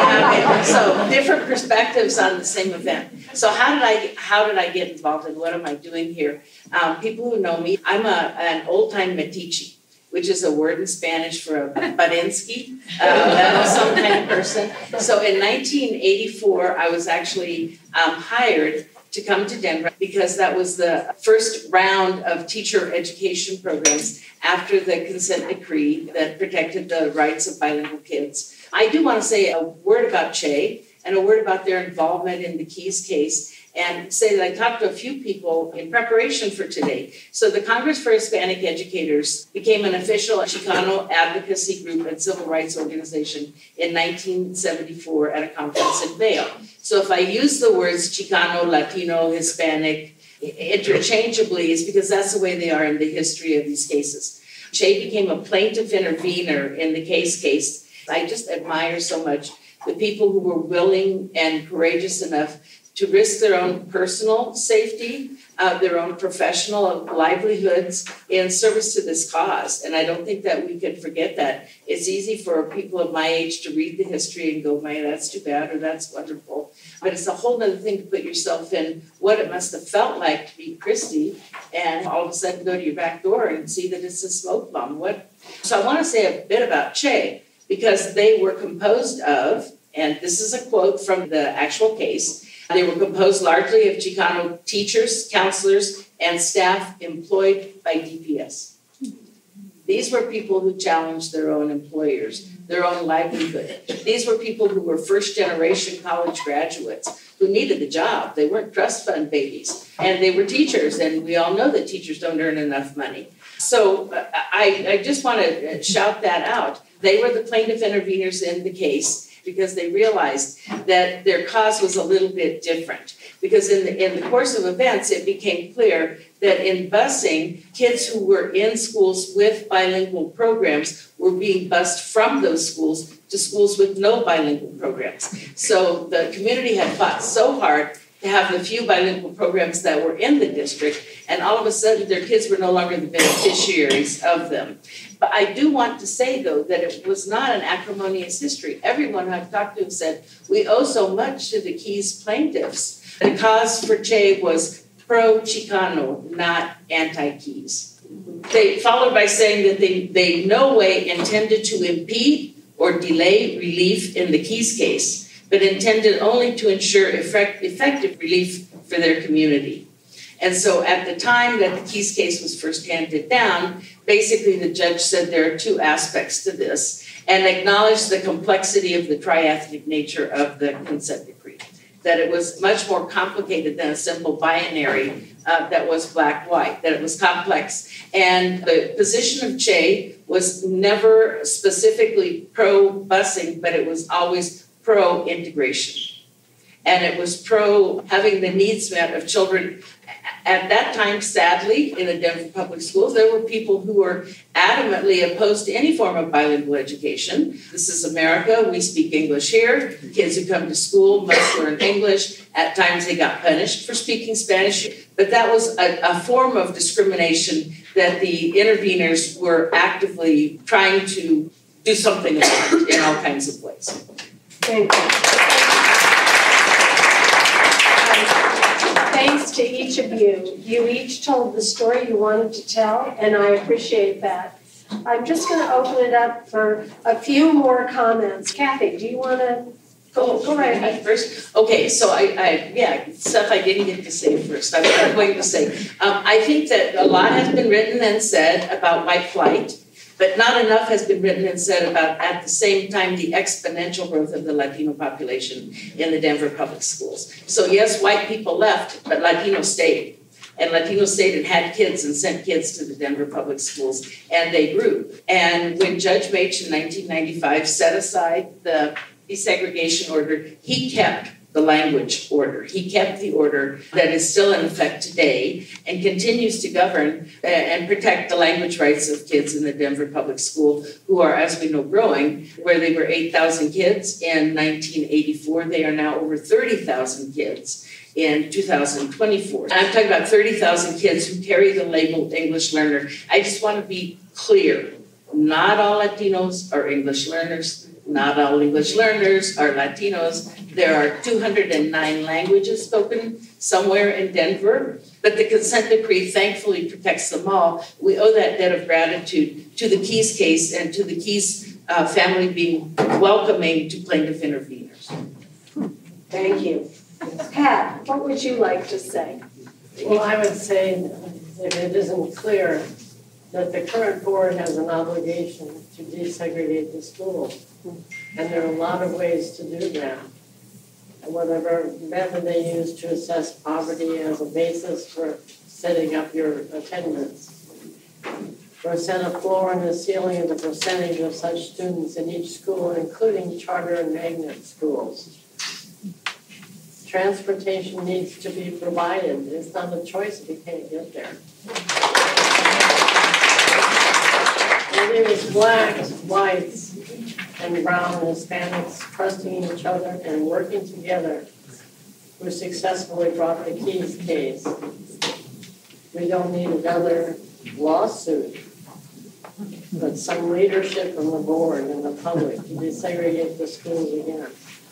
And so different perspectives on the same event. So how did I how did I get involved and what am I doing here? Um, people who know me, I'm a, an old-time metiche, which is a word in Spanish for a Barinsky, uh, some kind of person. So in nineteen eighty-four, I was actually um, hired to come to Denver because that was the first round of teacher education programs after the consent decree that protected the rights of bilingual kids. I do want to say a word about Che and a word about their involvement in the Keys case and say that I talked to a few people in preparation for today. So the Congress for Hispanic Educators became an official Chicano advocacy group and civil rights organization in nineteen seventy-four at a conference in Vail. So if I use the words Chicano, Latino, Hispanic interchangeably, it's because that's the way they are in the history of these cases. Che became a plaintiff intervener in the case case. I just admire so much the people who were willing and courageous enough to risk their own personal safety, uh, their own professional livelihoods in service to this cause. And I don't think that we can forget that. It's easy for people of my age to read the history and go, man, that's too bad or that's wonderful. But it's a whole other thing to put yourself in what it must have felt like to be Christy and all of a sudden go to your back door and see that it's a smoke bomb. What? So I want to say a bit about Che because they were composed of, and this is a quote from the actual case, they were composed largely of Chicano teachers, counselors, and staff employed by D P S. These were people who challenged their own employers, their own livelihood. These were people who were first-generation college graduates who needed the job. They weren't trust fund babies, and they were teachers, and we all know that teachers don't earn enough money. So uh, I, I just want to shout that out. They were the plaintiff interveners in the case, because they realized that their cause was a little bit different. Because in the, in the course of events, it became clear that in busing, kids who were in schools with bilingual programs were being bused from those schools to schools with no bilingual programs. So the community had fought so hard to have the few bilingual programs that were in the district, and all of a sudden their kids were no longer the beneficiaries of them. But I do want to say, though, that it was not an acrimonious history. Everyone I've talked to said, we owe so much to the Keys plaintiffs. The cause for Che was pro-Chicano, not anti-Keys. They followed by saying that they, they no way intended to impede or delay relief in the Keys case, but intended only to ensure effect, effective relief for their community. And so at the time that the Keys case was first handed down, basically the judge said there are two aspects to this and acknowledged the complexity of the triethnic nature of the consent decree, that it was much more complicated than a simple binary uh, that was black-white, that it was complex. And the position of Che was never specifically pro-busing, but it was always pro-integration. And it was pro having the needs met of children. At that time, sadly, in the Denver public schools, there were people who were adamantly opposed to any form of bilingual education. This is America. We speak English here. Kids who come to school must learn English. At times, they got punished for speaking Spanish. But that was a, a form of discrimination that the interveners were actively trying to do something about in all kinds of ways. Thank you. Thanks to each of you. You each told the story you wanted to tell, and I appreciate that. I'm just going to open it up for a few more comments. Kathy, do you want to go, go right ahead first? Okay, so I, I, yeah, stuff I didn't get to say first. I'm not going to say. Um, I think that a lot has been written and said about white flight, but not enough has been written and said about, at the same time, the exponential growth of the Latino population in the Denver public schools. So yes, white people left, but Latinos stayed. and Latinos stayed and had kids and sent kids to the Denver public schools, and they grew. And when Judge Mage in nineteen ninety-five set aside the desegregation order, he kept the language order. He kept the order that is still in effect today and continues to govern uh, and protect the language rights of kids in the Denver public school who are, as we know, growing. Where they were eight thousand kids in nineteen eighty-four, they are now over thirty thousand kids in two thousand twenty-four. And I'm talking about thirty thousand kids who carry the label English learner. I just want to be clear. Not all Latinos are English learners. Not all English learners are Latinos. There are two hundred nine languages spoken somewhere in Denver, but the consent decree thankfully protects them all. We owe that debt of gratitude to the Keys case and to the Keys uh, family being welcoming to plaintiff interveners. Thank you. Pat, what would you like to say? Well, I would say, if it isn't clear, that the current board has an obligation to desegregate the schools. And there are a lot of ways to do that. And whatever method they use to assess poverty as a basis for setting up your attendance. Or set a floor and a ceiling of the percentage of such students in each school, including charter and magnet schools. Transportation needs to be provided. It's not a choice if you can't get there. It is blacks, whites, and brown and Hispanics trusting each other and working together who successfully brought the Keys case. We don't need another lawsuit, but some leadership from the board and the public to desegregate the schools again.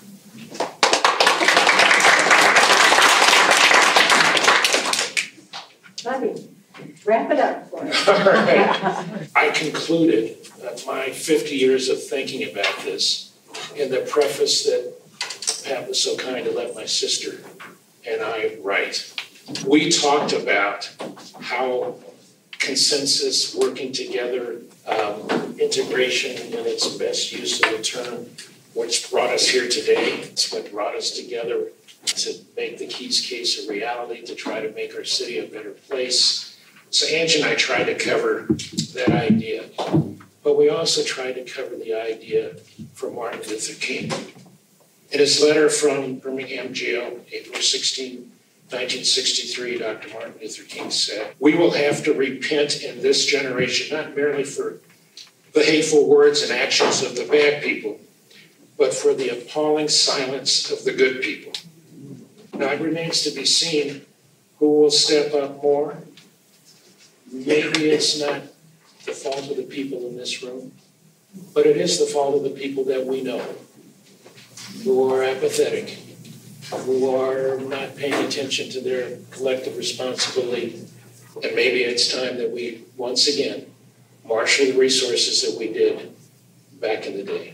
Buddy, wrap it up for us. All right. I concluded uh, my fifty years of thinking about this in the preface that Pat was so kind to let my sister and I write. We talked about how consensus, working together, um, integration in its best use of the term, which brought us here today. It's what brought us together to make the Keys case a reality, to try to make our city a better place. So Angie and I tried to cover that idea, but we also tried to cover the idea for Martin Luther King. In his letter from Birmingham jail, April sixteenth, nineteen sixty-three, Doctor Martin Luther King said, "We will have to repent in this generation, not merely for the hateful words and actions of the bad people, but for the appalling silence of the good people." Now it remains to be seen who will step up more. Maybe it's not the fault of the people in this room, but it is the fault of the people that we know, who are apathetic, who are not paying attention to their collective responsibility. And maybe it's time that we, once again, marshal the resources that we did back in the day.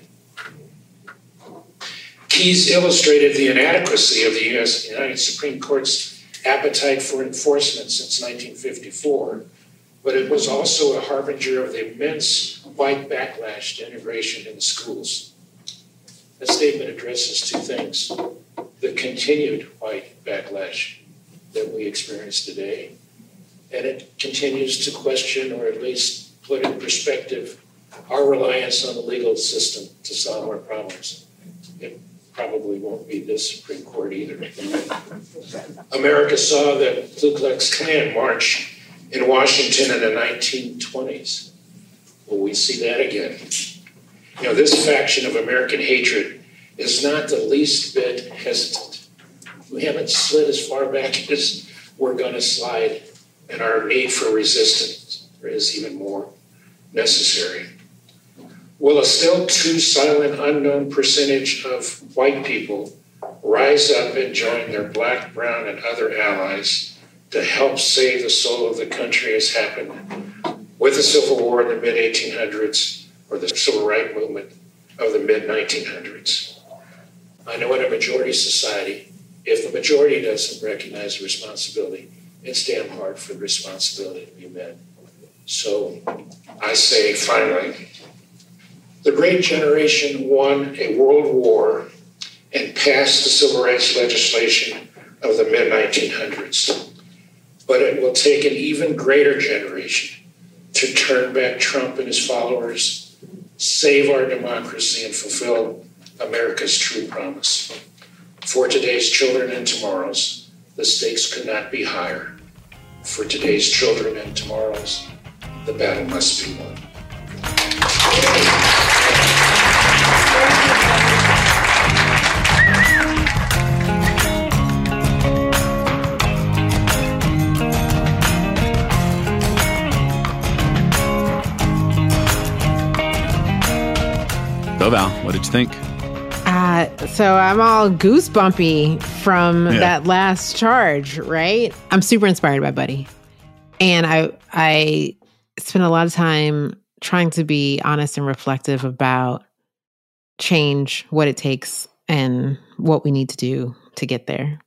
Keys illustrated the inadequacy of the U S United Supreme Court's appetite for enforcement since nineteen fifty-four, but it was also a harbinger of the immense white backlash to integration in the schools. That statement addresses two things: the continued white backlash that we experience today, and it continues to question, or at least put in perspective, our reliance on the legal system to solve our problems. It probably won't be this Supreme Court either. America saw the Ku Klux Klan march in Washington in the nineteen twenties. Will we see that again? You know, this faction of American hatred is not the least bit hesitant. We haven't slid as far back as we're going to slide, and our need for resistance is even more necessary. Will a still too silent, unknown percentage of white people rise up and join their black, brown, and other allies to help save the soul of the country, as happened with the Civil War in the mid eighteen hundreds or the Civil Rights Movement of the mid nineteen hundreds? I know in a majority society, if the majority doesn't recognize the responsibility, it's damn hard for the responsibility to be met. So I say, finally, the great generation won a world war and passed the civil rights legislation of the mid nineteen hundreds. But it will take an even greater generation to turn back Trump and his followers, save our democracy, and fulfill America's true promise. For today's children and tomorrow's, the stakes could not be higher. For today's children and tomorrow's, the battle must be won. So Val, what did you think? Uh, so I'm all goosebumpy from Yeah. that last charge, right? I'm super inspired by Buddy. And I I spent a lot of time trying to be honest and reflective about change, what it takes, and what we need to do to get there.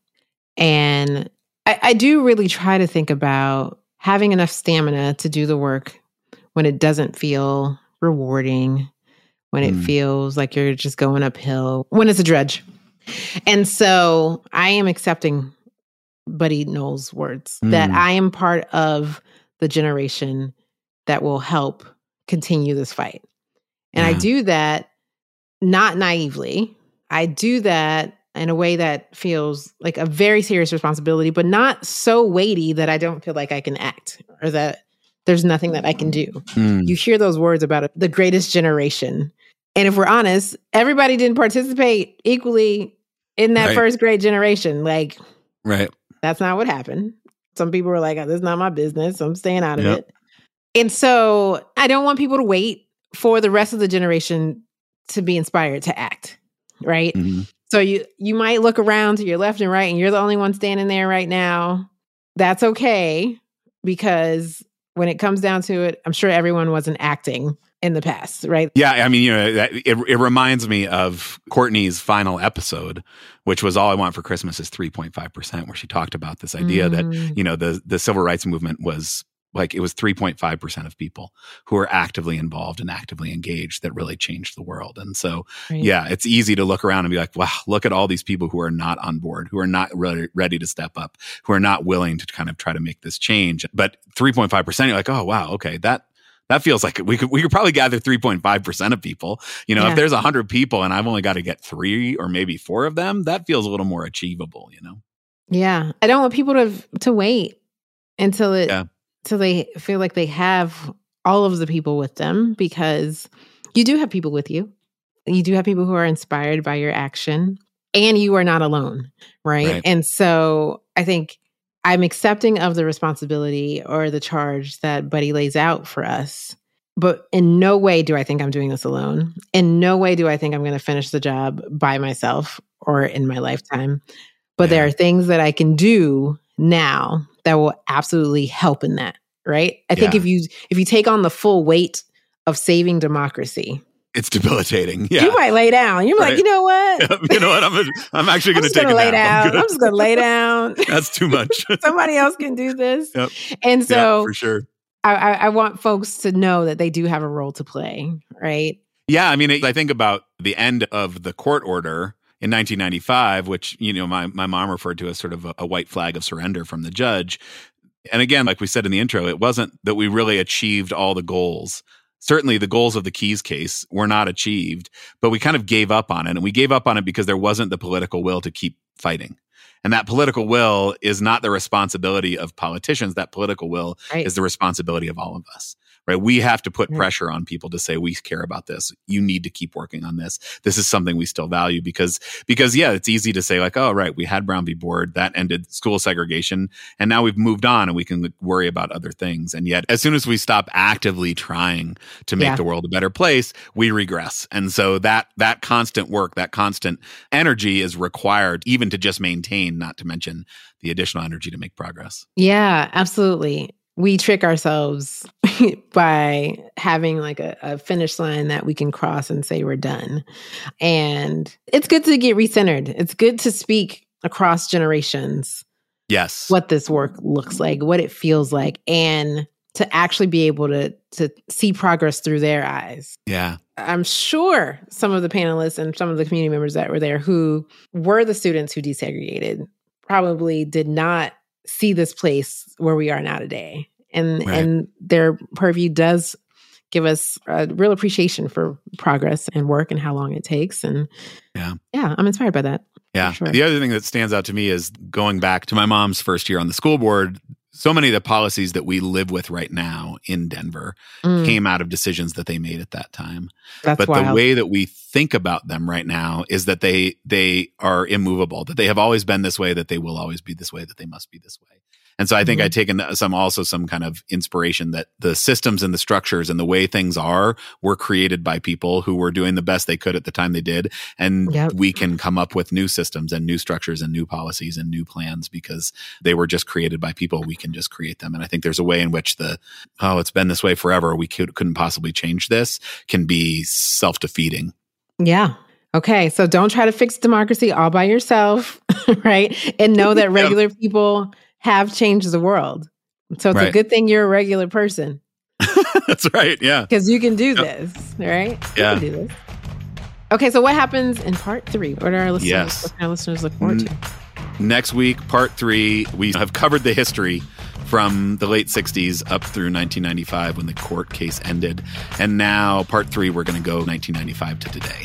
And I, I do really try to think about having enough stamina to do the work when it doesn't feel rewarding, when it Mm. feels like you're just going uphill, when it's a drudge. And so I am accepting Buddy Knowles' words that Mm. I am part of the generation that will help continue this fight. And I Yeah. do that not naively. I do that in a way that feels like a very serious responsibility, but not so weighty that I don't feel like I can act or that there's nothing that I can do. Mm. You hear those words about the greatest generation. And if we're honest, everybody didn't participate equally in that Right. first great generation. Like, Right. that's not what happened. Some people were like, oh, this is not my business. I'm staying out of Yep. it. And so I don't want people to wait for the rest of the generation to be inspired to act, right? Mhm. So you you might look around to your left and right and you're the only one standing there right now. That's okay, because when it comes down to it, I'm sure everyone wasn't acting in the past, right? Yeah, I mean, you know, that, it it reminds me of Courtney's final episode, which was All I Want for Christmas is three point five percent, where she talked about this idea that, Mm. you know, the the civil rights movement was like, it was three point five percent of people who were actively involved and actively engaged that really changed the world. And so, Right. yeah, it's easy to look around and be like, wow, look at all these people who are not on board, who are not ready, ready to step up, who are not willing to kind of try to make this change. But three point five percent, you're like, oh, wow, okay, that That feels like we could we could probably gather three point five percent of people. You know, Yeah. if there's one hundred people and I've only got to get three or maybe four of them, that feels a little more achievable, you know? Yeah. I don't want people to to wait until it Yeah. till they feel like they have all of the people with them, because you do have people with you. You do have people who are inspired by your action, and you are not alone, right? Right. And so I think I'm accepting of the responsibility or the charge that Buddy lays out for us. But in no way do I think I'm doing this alone. In no way do I think I'm going to finish the job by myself or in my lifetime. But Yeah. there are things that I can do now that will absolutely help in that, right? I think Yeah. if you if you take on the full weight of saving democracy, It's debilitating. Yeah. you might lay down. You're Right. like, you know what? You know what? I'm I'm actually I'm going to just take gonna a lay nap. I'm down. gonna- I'm just gonna lay down. That's too much. Somebody else can do this. Yep. And Yeah, so for sure. I, I, I want folks to know that they do have a role to play, right? Yeah, I mean, I think about the end of the court order in nineteen ninety-five, which, you know, my, my mom referred to as sort of a, a white flag of surrender from the judge. And again, like we said in the intro, it wasn't that we really achieved all the goals. Certainly the goals of the Keys case were not achieved, but we kind of gave up on it. And we gave up on it because there wasn't the political will to keep fighting. And that political will is not the responsibility of politicians. That political will Right. is the responsibility of all of us, right? We have to put Right. pressure on people to say, we care about this. You need to keep working on this. This is something we still value because, because yeah, it's easy to say like, oh, right, we had Brown v. Board, that ended school segregation. And now we've moved on and we can worry about other things. And yet as soon as we stop actively trying to make Yeah. the world a better place, we regress. And so that, that constant work, that constant energy is required even to just maintain, not to mention the additional energy to make progress. Yeah, absolutely. We trick ourselves by having like a, a finish line that we can cross and say we're done. And it's good to get recentered. It's good to speak across generations Yes. what this work looks like, what it feels like, and to actually be able to to see progress through their eyes. Yeah. I'm sure some of the panelists and some of the community members that were there who were the students who desegregated probably did not see this place where we are now today. And Right. and their purview does give us a real appreciation for progress and work and how long it takes. And Yeah. yeah, I'm inspired by that. Yeah. Sure. The other thing that stands out to me is going back to my mom's first year on the school board. So many of the policies that we live with right now in Denver Mm, came out of decisions that they made at that time. that's But wild. the way that we think about them right now is that they they are immovable, that they have always been this way, that they will always be this way, that they must be this way. And so I think Mhm. I'd taken some also some kind of inspiration that the systems and the structures and the way things are were created by people who were doing the best they could at the time they did. And Yep. we can come up with new systems and new structures and new policies and new plans because they were just created by people. We can just create them. And I think there's a way in which the, oh, it's been this way forever, we could, couldn't possibly change this, can be self-defeating. Yeah. Okay. So don't try to fix democracy all by yourself, right? And know that regular people have changed the world. So it's a Right. good thing you're a regular person That's right. Yeah. because you can do Yep. this, right? You Yeah. can do this. Okay. So what happens in part three? What are our listeners? Yes. What can our listeners look forward to? Next week, part three, we have covered the history from the late sixties up through nineteen ninety-five when the court case ended. And now, part three, we're going to go nineteen ninety-five to today.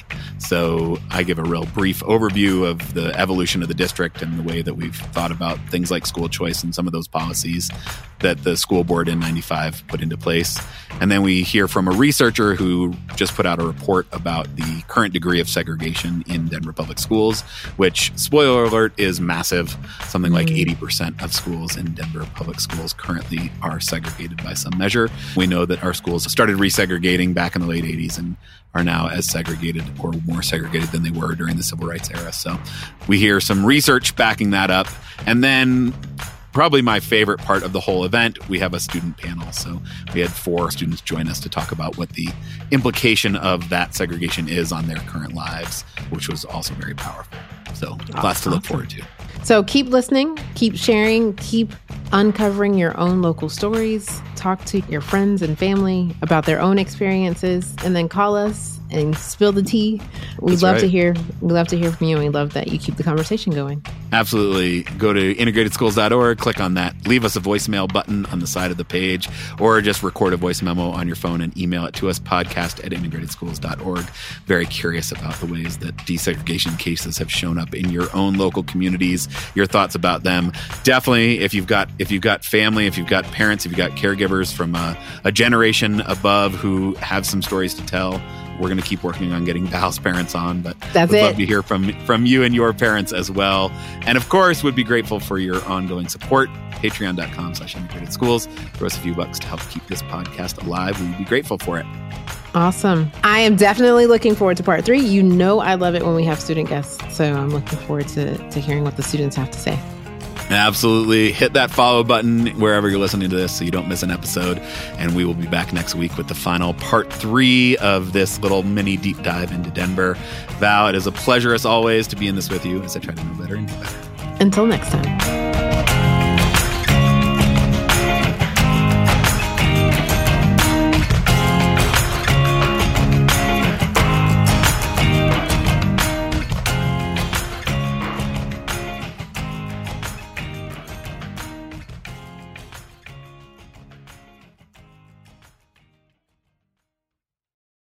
So I give a real brief overview of the evolution of the district and the way that we've thought about things like school choice and some of those policies that the school board in ninety-five put into place. And then we hear from a researcher who just put out a report about the current degree of segregation in Denver public schools, which, spoiler alert, is massive. Something like Mm. eighty percent of schools in Denver public schools currently are segregated by some measure. We know that our schools started resegregating back in the late eighties and are now as segregated or more segregated than they were during the civil rights era. So we hear some research backing that up. And then probably my favorite part of the whole event, we have a student panel. So we had four students join us to talk about what the implication of that segregation is on their current lives, which was also very powerful. So lots to look Awesome. forward to. So keep listening, keep sharing, keep uncovering your own local stories. Talk to your friends and family about their own experiences, and then call us and spill the tea. We'd That's love right. to hear. We love to hear from you, and we love that you keep the conversation going. Absolutely. Go to integrated schools dot org, click on that, leave us a voicemail button on the side of the page, or just record a voice memo on your phone and email it to us, podcast at integrated schools dot org. Very curious about the ways that desegregation cases have shown up in your own local communities, your thoughts about them. Definitely, if you've got if you've got family, if you've got parents, if you've got caregivers from a, a generation above who have some stories to tell, we're going to keep working on getting Val's parents on, but That's we'd it. love to hear from from you and your parents as well. And of course, would be grateful for your ongoing support. Patreon dot com slash integrated schools. Throw us a few bucks to help keep this podcast alive. We'd be grateful for it. Awesome. I am definitely looking forward to part three. You know I love it when we have student guests, so I'm looking forward to, to hearing what the students have to say. Absolutely. Hit that follow button wherever you're listening to this so you don't miss an episode. And we will be back next week with the final part three of this little mini deep dive into Denver. Val, it is a pleasure as always to be in this with you as I try to know better and do better. Until next time.